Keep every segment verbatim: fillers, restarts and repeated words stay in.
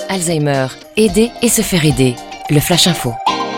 Alzheimer. Aider et se faire aider. Le Flash Info.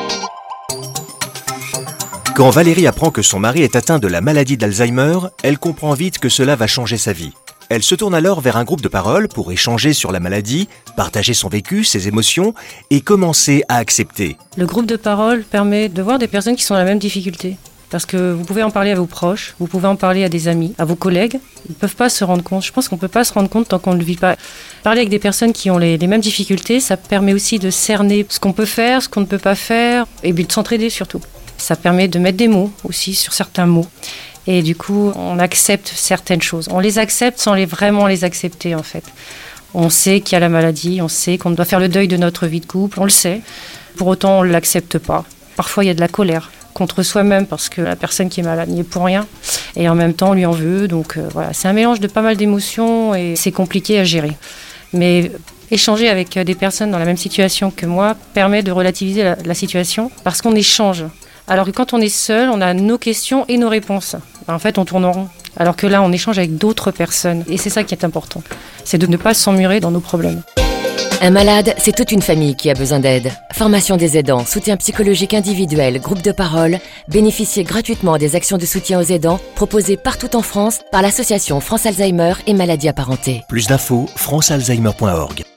Quand Valérie apprend que son mari est atteint de la maladie d'Alzheimer, elle comprend vite que cela va changer sa vie. Elle se tourne alors vers un groupe de parole pour échanger sur la maladie, partager son vécu, ses émotions et commencer à accepter. Le groupe de parole permet de voir des personnes qui sont dans la même difficulté. Parce que vous pouvez en parler à vos proches, vous pouvez en parler à des amis, à vos collègues. Ils ne peuvent pas se rendre compte. Je pense qu'on ne peut pas se rendre compte tant qu'on ne le vit pas. Parler avec des personnes qui ont les, les mêmes difficultés, ça permet aussi de cerner ce qu'on peut faire, ce qu'on ne peut pas faire, et puis de s'entraider surtout. Ça permet de mettre des mots aussi sur certains mots. Et du coup, on accepte certaines choses. On les accepte sans les vraiment les accepter en fait. On sait qu'il y a la maladie, on sait qu'on doit faire le deuil de notre vie de couple, on le sait. Pour autant, on ne l'accepte pas. Parfois, il y a de la colère contre soi-même parce que la personne qui est malade n'y est pour rien. Et en même temps, on lui en veut. Donc euh, voilà, c'est un mélange de pas mal d'émotions et c'est compliqué à gérer. Mais échanger avec des personnes dans la même situation que moi permet de relativiser la, la situation parce qu'on échange. Alors que quand on est seul, on a nos questions et nos réponses. En fait, on tourne en rond. Alors que là, on échange avec d'autres personnes. Et c'est ça qui est important. C'est de ne pas s'emmurer dans nos problèmes. Un malade, c'est toute une famille qui a besoin d'aide. Formation des aidants, soutien psychologique individuel, groupe de parole. Bénéficiez gratuitement des actions de soutien aux aidants proposées partout en France par l'association France Alzheimer et maladies apparentées. Plus d'infos, france alzheimer point org.